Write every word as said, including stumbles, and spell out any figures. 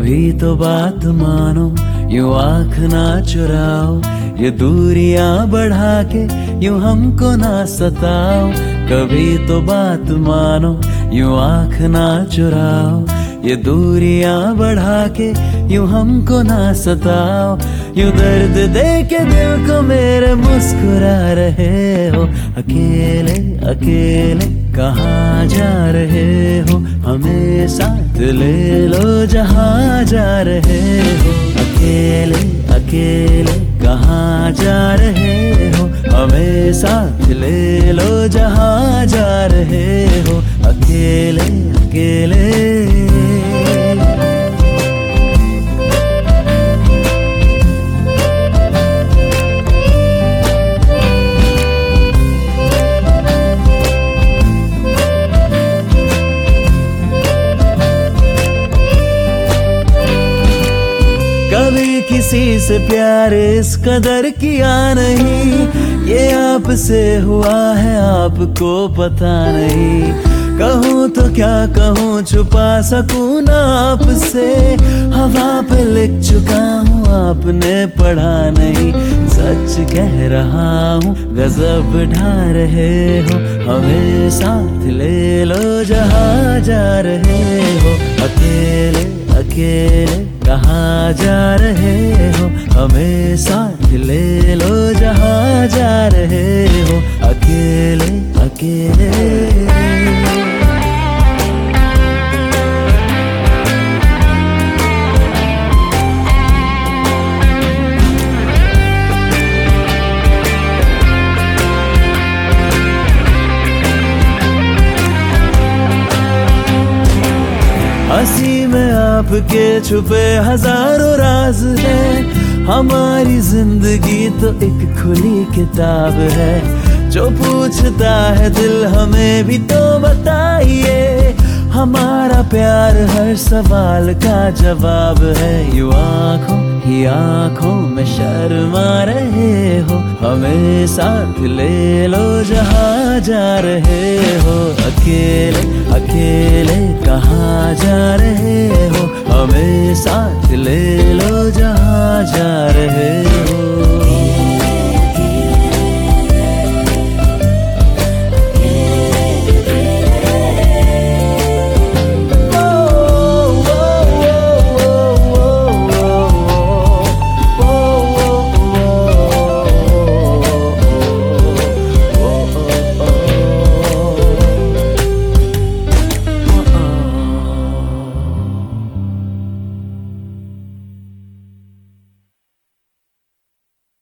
कभी तो बात मानो, यूं आँख ना चुराओ, ये दूरियां बढ़ा के यूं हमको ना सताओ। कभी तो बात मानो, यूं आँख ना चुराओ, ये दूरियां बढ़ा के यूं हमको ना सताओ। यूं दर्द दे के दिल को मेरे मुस्कुरा रहे हो, अकेले अकेले कहाँ जा रहे हो, हमें साथ ले लो जहाँ जा रहे हो। अकेले अकेले कहाँ जा रहे हो, हमें साथ ले लो जहाँ जा रहे हो। अकेले अकेले कभी किसी से प्यार इस कदर किया नहीं, ये आपसे हुआ है आपको पता नहीं। कहूँ तो क्या कहूँ, छुपा सकूँ ना आपसे, हवा पे लिख चुका हूँ आपने पढ़ा नहीं। सच कह रहा हूँ गजब ढा रहे हो, हमें साथ ले लो जहाँ जा रहे हो। अकेले अकेले कहाँ जा रहे हो, हमें साथ ले लो जहाँ जा रहे हो। अकेले अकेले हंसी में आपके छुपे हजारों राज है, हमारी जिंदगी तो एक खुली किताब है। जो पूछता है दिल हमें भी तो बताइए, हमारा प्यार हर सवाल का जवाब है। यूं आँखों ही आँखों में शर्मा रहे हो, हमें साथ ले लो जहाँ जा रहे हो। अकेले अकेले कहाँ जा रहे हो, हमें साथ ले लो जहाँ जा